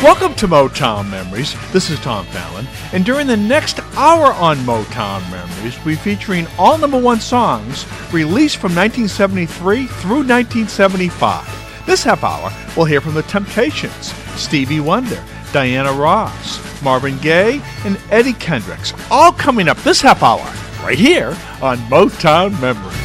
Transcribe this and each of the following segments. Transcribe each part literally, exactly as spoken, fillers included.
Welcome to Motown Memories. This is Tom Fallon, and during the next hour on Motown Memories, we're featuring all number one songs released from nineteen seventy-three through nineteen seventy-five. This half hour, we'll hear from The Temptations, Stevie Wonder, Diana Ross, Marvin Gaye, and Eddie Kendricks, all coming up this half hour, right here on Motown Memories.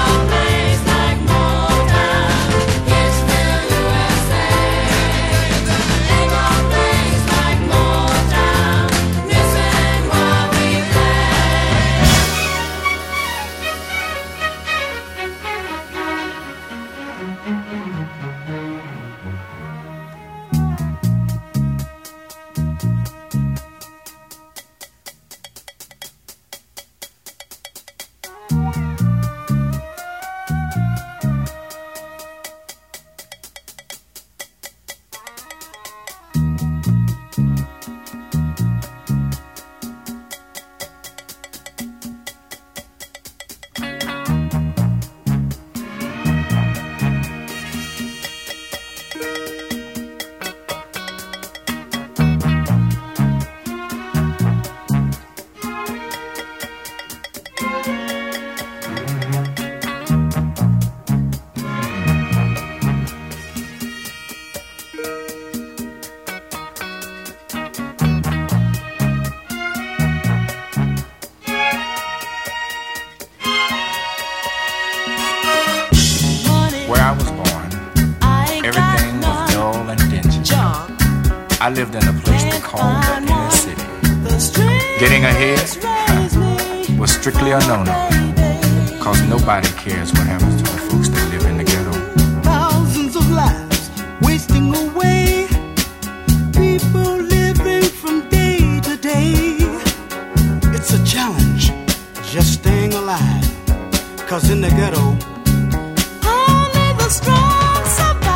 I lived in a place they called the inner city. Getting ahead huh, was strictly a no-no, cause nobody cares what happens to the folks that live in the ghetto. Thousands of lives wasting away, people living from day to day. It's a challenge just staying alive, cause in the ghetto only the strong survive.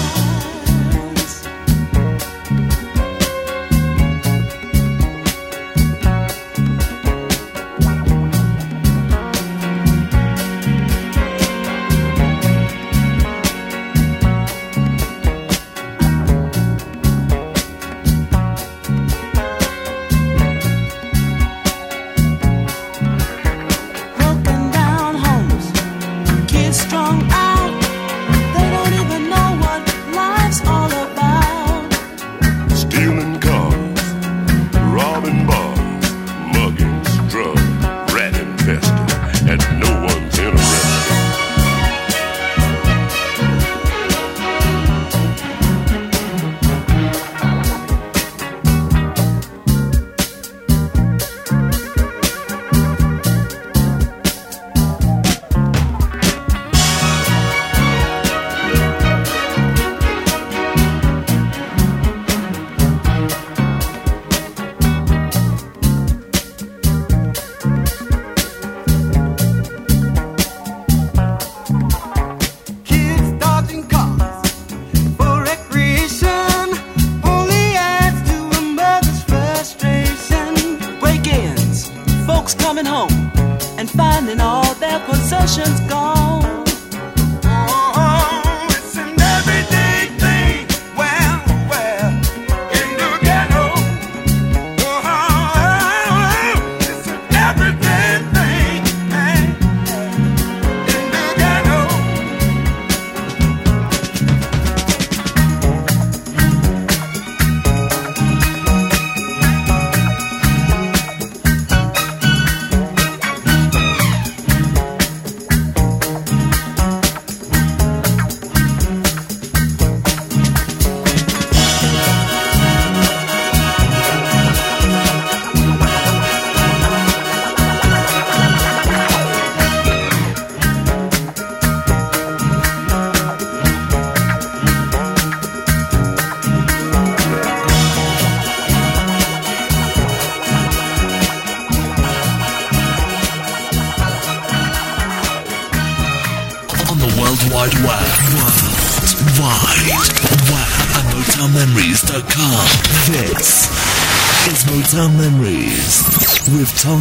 This is Motown Memories with Tom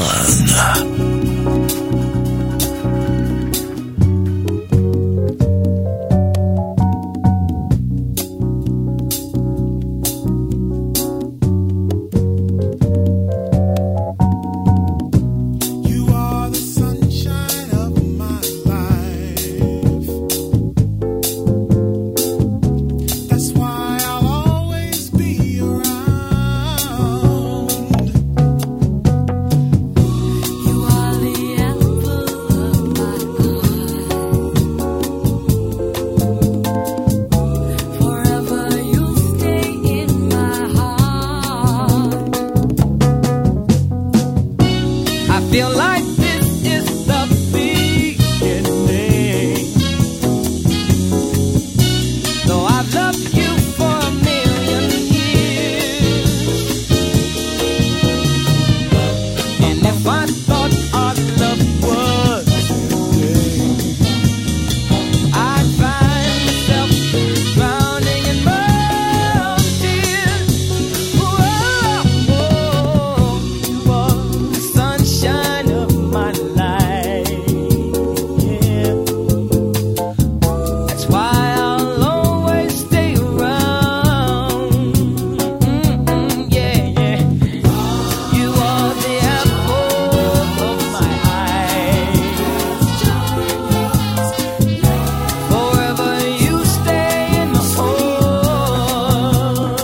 Fallon. feel like this is the beginning. Though I've loved you for a million years, and if I thought our love was today, I'd find myself drowning in my tears. Whoa, whoa, you are the sunshine of my life. Yeah. That's why I'll always stay around. Mm-mm, yeah, yeah. You are the apple of my eye. Forever you stay in my heart.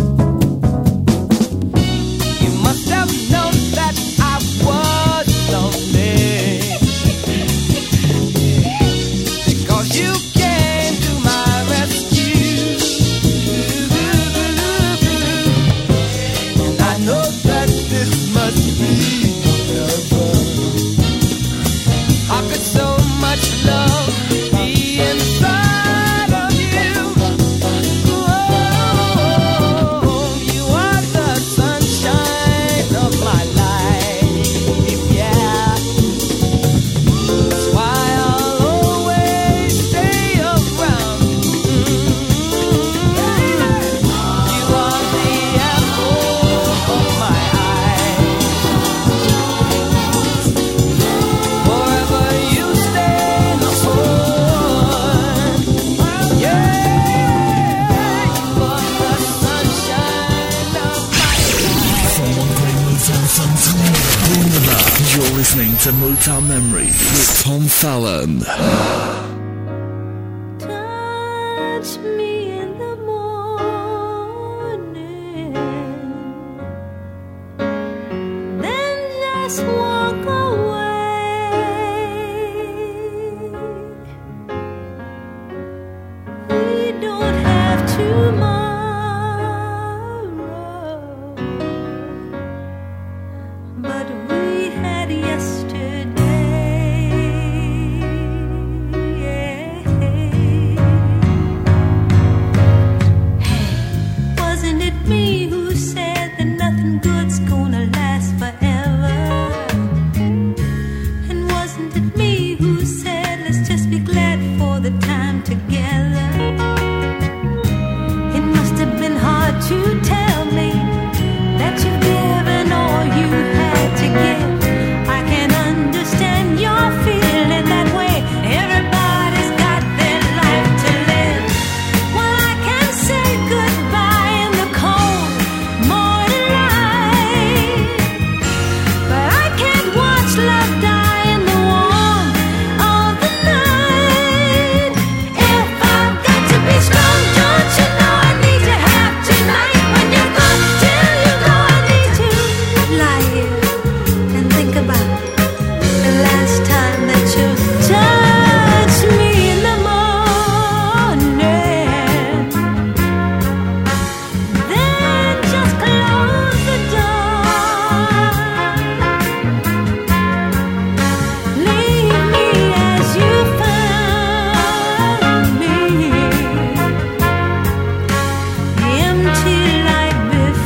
You must have known that I was lonely, because you came to my rescue. And I know that this must be heaven. How could so much love be inside of you? Oh, you are the sunshine of my life, yeah. That's why I'll always stay around. You are the apple of my eye. Forever you stay in my heart. Yeah, you are the sunshine of my life. From one great Motown song to another, you're listening to Motown Memories with Tom Fallon. Touch me in the morning, then just walk away. We don't have tomorrow, but we had yesterday. Wasn't it me who said that nothing good's gonna last forever? And wasn't it me who said let's just be glad for the time together? It must have been hard to tell me that you've given all you had to give. I can understand your feeling that way. Everybody's got their life to live. Well, I can say goodbye in the cold morning light, but I can't watch love die in the warmth of the night. If I've got to be strong, don't you know I need to have tonight? When you go till you go, I need to lie here and think about the last time that you touched me in the morning. Then just close the door. Leave me as you found me, empty like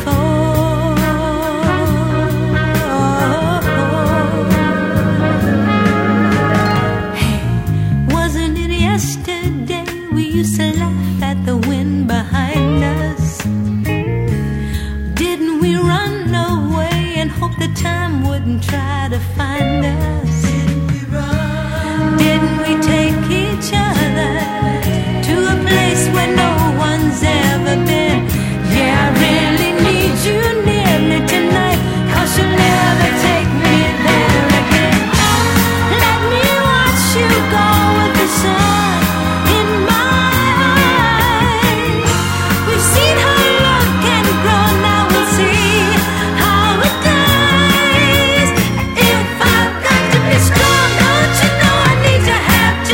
before. Hey, wasn't it yesterday we used to laugh at the wind behind us? Didn't we run away and hope the time wouldn't try to find us? Didn't we take each other to a place where no one's ever been? Yeah, I really need you near me tonight, 'cause you'll never take me there again. Let me watch you go with the sun in my eyes. We've seen how love can grow, now we'll see how it dies. If I've got to be strong, don't you know I need to have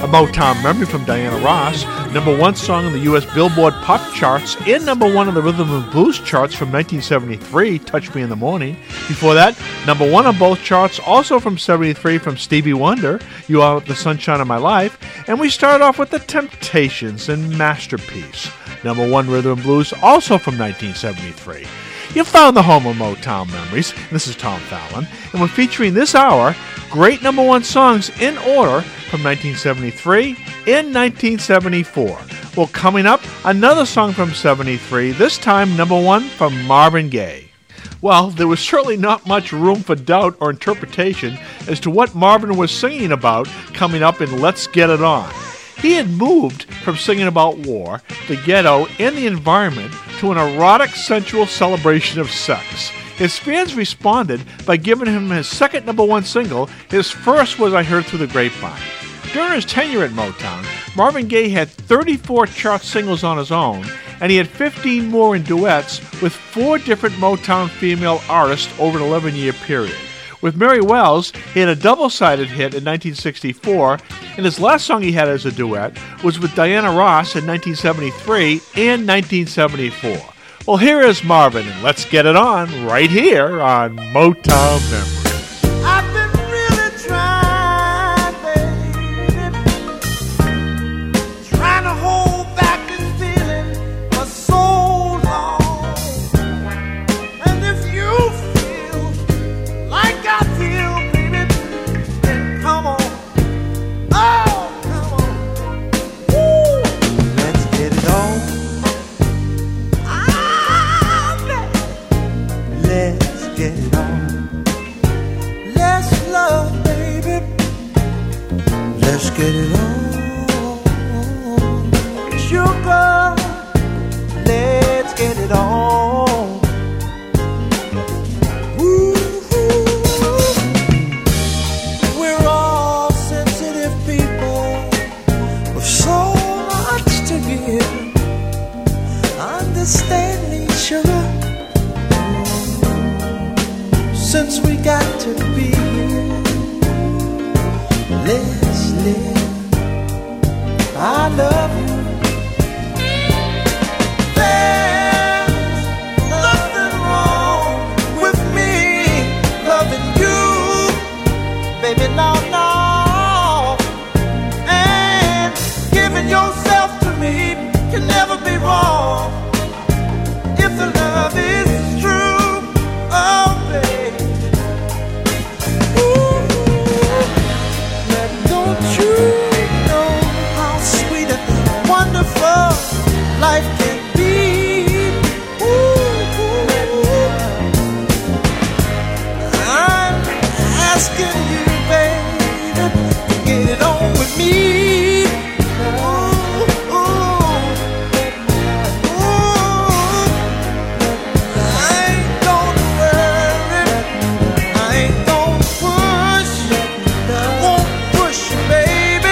A Motown memory from Diana Ross, number one song on the U S Billboard Pop charts and number one on the Rhythm and Blues charts from nineteen seventy-three, Touch Me in the Morning. Before that, number one on both charts, also from seventy-three, from Stevie Wonder, You Are the Sunshine of My Life. And we start off with The Temptations and Masterpiece, number one Rhythm and Blues, also from nineteen seventy-three. You found the home of Motown Memories. This is Tom Fallon, and we're featuring this hour great number one songs in order from nineteen seventy-three and nineteen seventy-four. Well, coming up, another song from seventy-three, this time number one from Marvin Gaye. Well, there was certainly not much room for doubt or interpretation as to what Marvin was singing about coming up in Let's Get It On. He had moved from singing about war, the ghetto, and the environment to an erotic, sensual celebration of sex. His fans responded by giving him his second number one single. His first was I Heard Through the Grapevine. During his tenure at Motown, Marvin Gaye had thirty-four chart singles on his own, and he had fifteen more in duets with four different Motown female artists over an eleven-year period. With Mary Wells, he had a double-sided hit in nineteen sixty-four, and his last song he had as a duet was with Diana Ross in nineteen seventy-three and nineteen seventy-four. Well, here is Marvin, and let's get it on right here on Motown Memories. I've been really trying, baby, trying to hold back this feeling for so long. And if you feel like I feel, baby, then come on. Oh, come on. Woo. Let's get it on. Let's get it on. Let's love, baby. Let's get it on. Sugar, let's get it on. Ooh, we're all sensitive people with so much to give. Understand me, sugar. Since we got to be here, let's live. I love you. There's nothing wrong with me loving you, baby, no, no. And giving yourself to me can never be wrong if the love is true. Oh, baby. Life can be. Ooh, ooh. I'm asking you, baby, to get it on with me. Ooh, ooh. Ooh. I ain't gonna worry. I ain't gonna push. I won't push you, baby.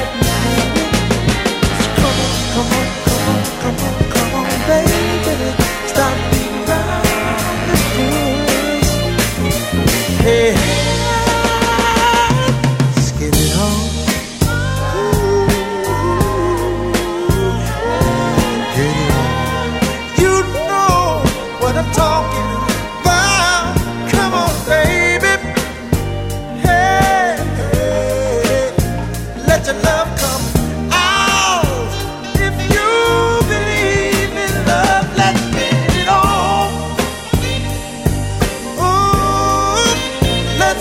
So come on, come on. Come on, come on, baby, stop being around this bush. Hey, let's get it on. Ooh, get it on. You know what I'm talking about. Come on, baby. Hey, hey, let your love come. Let's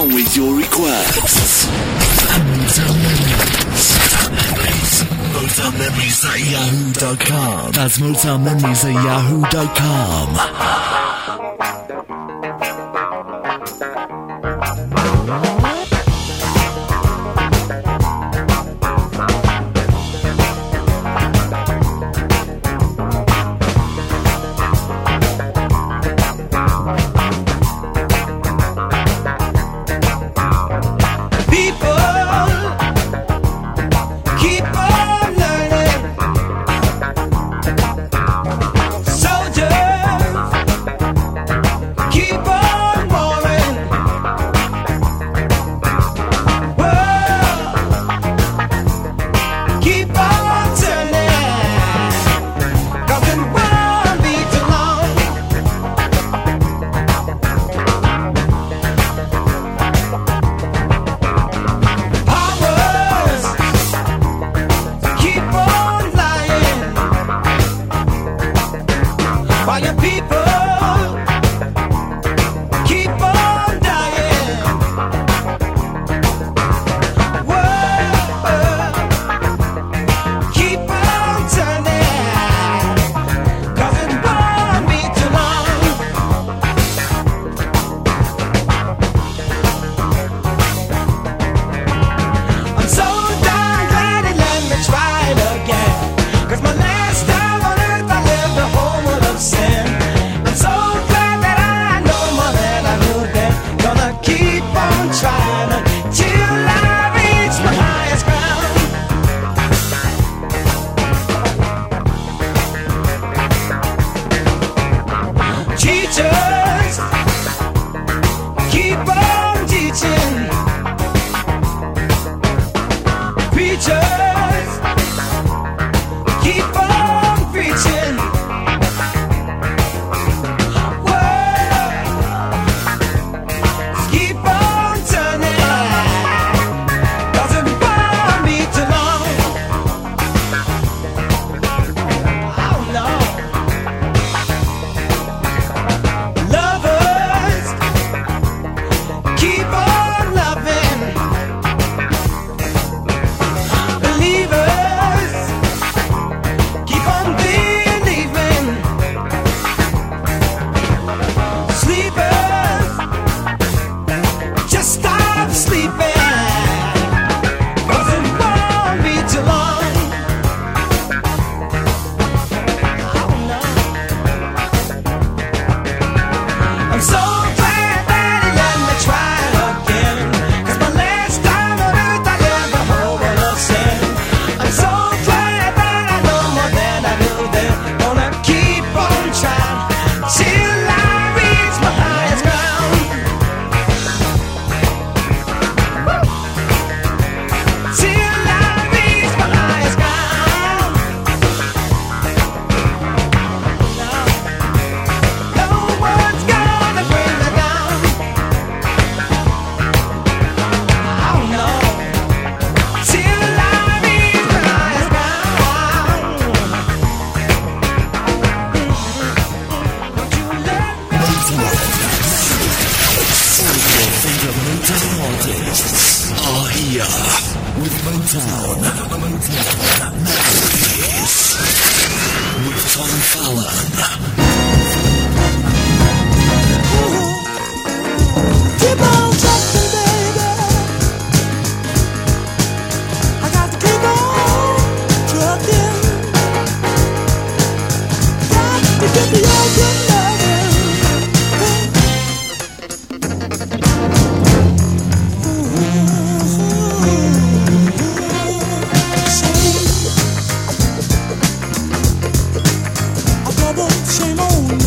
on with your requests. Motown Memories. Motown Memories at yahoo dot com. That's Motown Memories at yahoo dot com. Shame on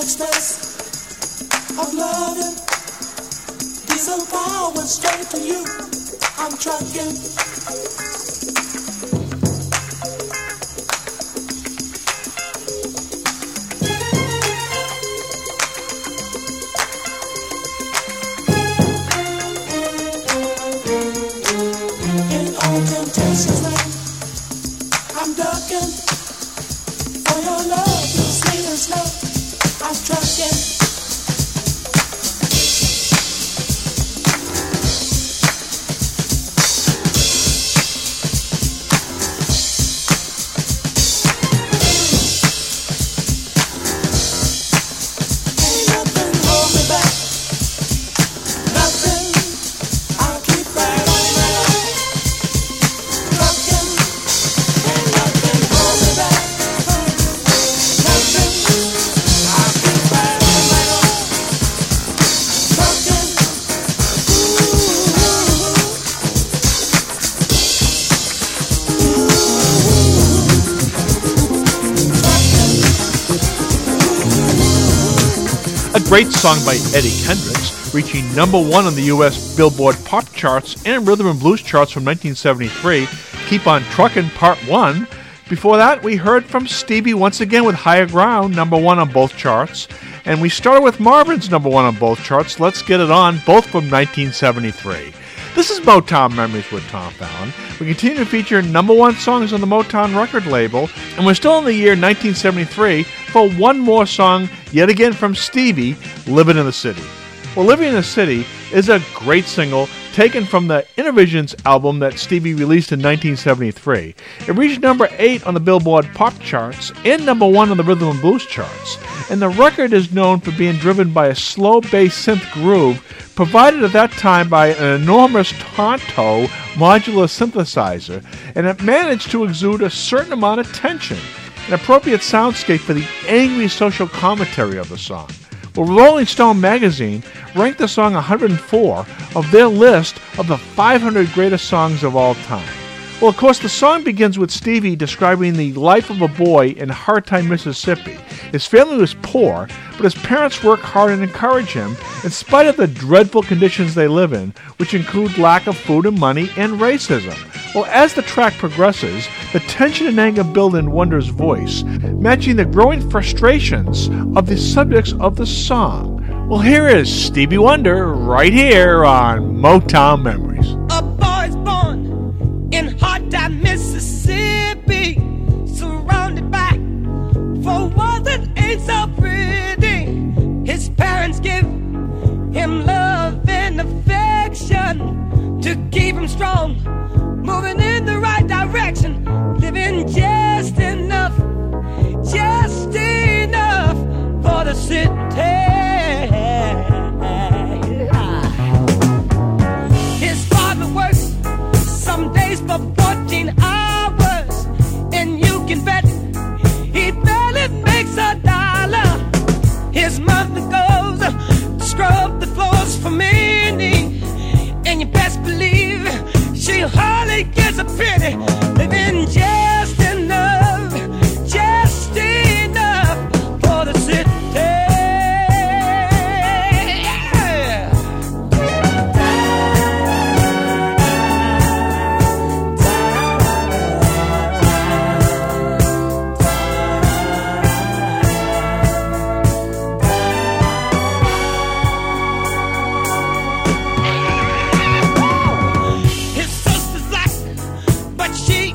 express of loving. Diesel power straight to you. I'm trucking. In all temptations land, I'm ducking. For your love, your sweet and slow, I'm trucking. Great song by Eddie Kendricks, reaching number one on the U S Billboard pop charts and rhythm and blues charts from nineteen seventy-three, Keep on Truckin' Part one. Before that, we heard from Stevie once again with Higher Ground, number one on both charts. And we started with Marvin's number one on both charts, Let's Get It On, both from nineteen seventy-three. This is Motown Memories with Tom Fallon. We continue to feature number one songs on the Motown record label, and we're still in the year nineteen seventy-three for one more song, yet again from Stevie, Living in the City. Well, Living in the City is a great single taken from the Innervisions album that Stevie released in nineteen seventy-three. It reached number eight on the Billboard pop charts and number one on the rhythm and blues charts. And the record is known for being driven by a slow bass synth groove provided at that time by an enormous Tonto modular synthesizer, and it managed to exude a certain amount of tension, an appropriate soundscape for the angry social commentary of the song. Well, Rolling Stone magazine ranked the song one hundred four of their list of the five hundred greatest songs of all time. Well, of course, the song begins with Stevie describing the life of a boy in Hardtime, Mississippi. His family was poor, but his parents work hard and encourage him in spite of the dreadful conditions they live in, which include lack of food and money and racism. Well, as the track progresses, the tension and anger build in Wonder's voice, matching the growing frustrations of the subjects of the song. Well, here is Stevie Wonder right here on Motown Memories. A boy's born in Hardtime, Mississippi, surrounded by four walls that ain't so pretty. His parents give him love and affection to keep him strong, moving in the right direction, living just enough, just enough for the city. His father works some days for fourteen hours, and you can bet he barely makes a dollar. His mother goes to scrub the floors for many, and you best believe she hardly gets a penny, living just enough, just enough for the city. But she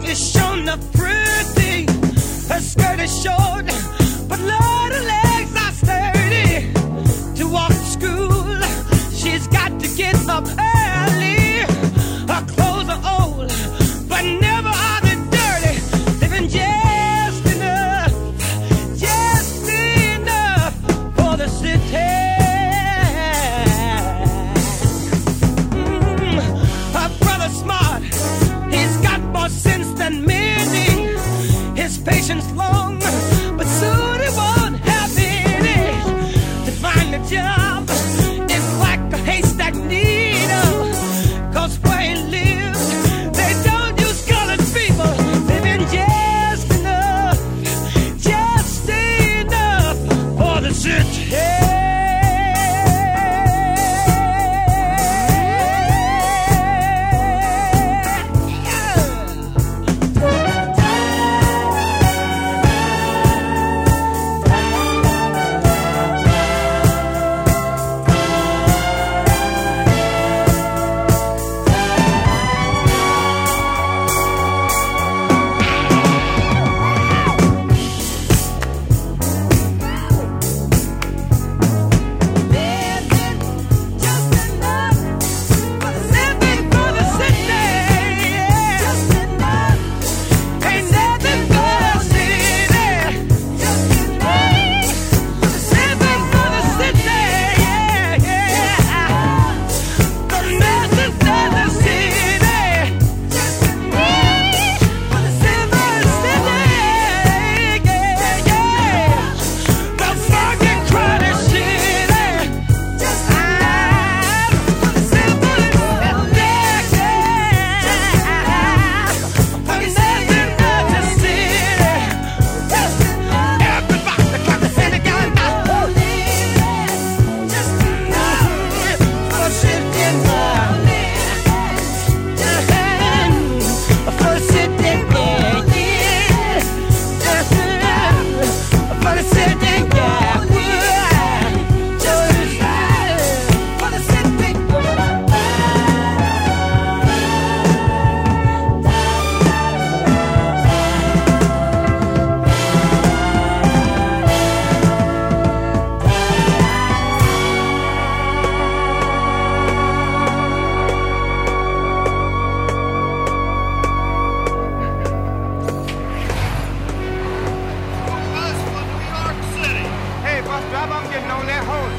y'all getting on that horse.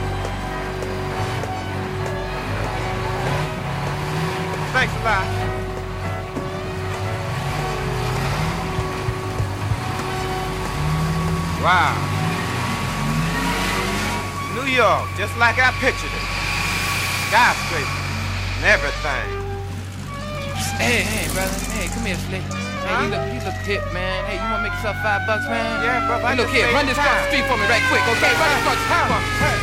Thanks a lot. Wow. New York, just like I pictured it. Skyscrapers and everything. Hey, hey, brother. Hey, come here, Slick. Hey, Huh? he look, he look hip, man. Hey, you wanna make yourself five bucks, man? Yeah, brother. I Hey, look just here, made run this across time. the street for me right quick, okay? Run this across the street for me. Hey.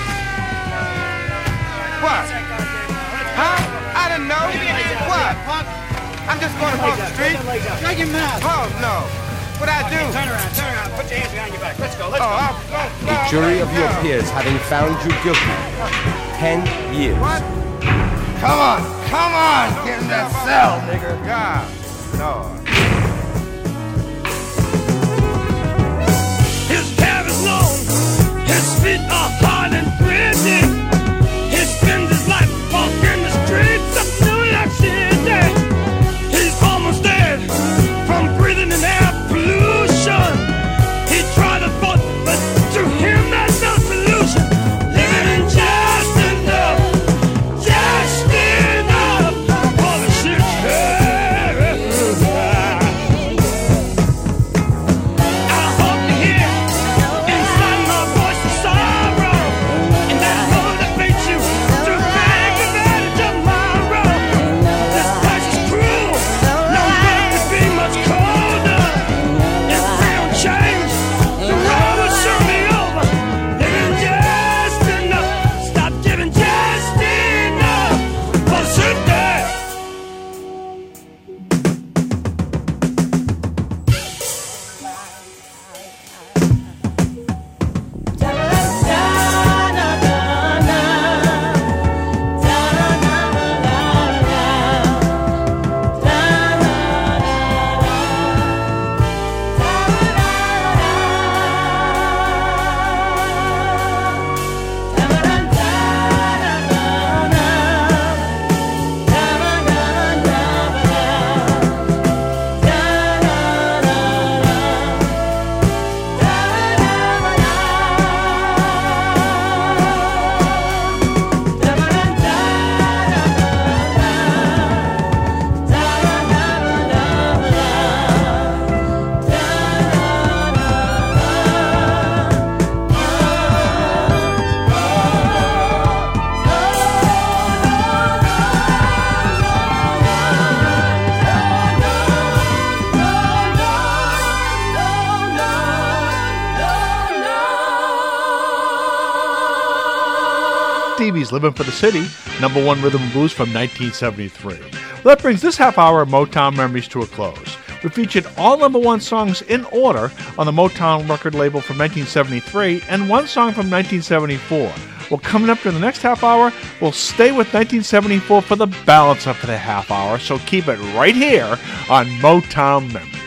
What? Huh? I didn't know. What? I'm just going across the street. Shut your mouth. Oh, no. What'd I do? Turn around, turn around. Put your hands behind your back. Let's go, let's Oh, go. I'll go. The jury of your peers having found you guilty. Ten years. What? Come on, come on, get in that cell, nigga. God, Lord. His hair is long, his feet are hard and gritty. He spends his life walking the streets of New York City. He's almost dead from breathing in air pollution. He tried to vote, but to him there's no solution. Living just enough, just enough for the shit. I hope to hear inside my voice of sorrow, and that motivates you to think of better tomorrow. This place is cruel, no one could be much colder. If we don't change, the road will soon be over. Living just enough, stop giving just enough for the city. Stevie's Living for the City, number one rhythm and blues from nineteen seventy-three. Well, that brings this half hour of Motown Memories to a close. We featured all number one songs in order on the Motown record label from nineteen seventy-three and one song from nineteen seventy-four. Well, coming up in the next half hour, we'll stay with nineteen seventy-four for the balance of the half hour, so keep it right here on Motown Memories.